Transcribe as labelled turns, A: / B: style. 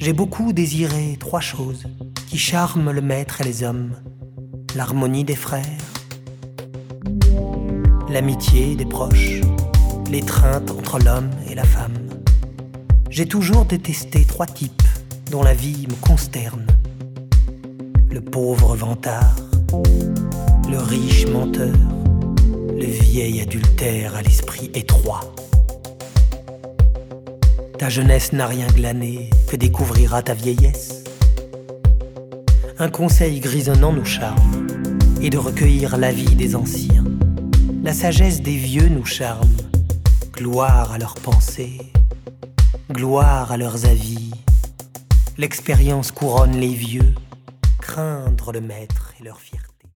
A: J'ai beaucoup désiré 3 choses qui charment le maître et les hommes. L'harmonie des frères, l'amitié des proches, l'étreinte entre l'homme et la femme. J'ai toujours détesté 3 types dont la vie me consterne. Le pauvre vantard, le riche menteur, le vieil adultère à l'esprit étroit. Ta jeunesse n'a rien glané que découvrira ta vieillesse. Un conseil grisonnant nous charme, et de recueillir l'avis des anciens. La sagesse des vieux nous charme, gloire à leurs pensées, gloire à leurs avis. L'expérience couronne les vieux, craindre le maître et leur fierté.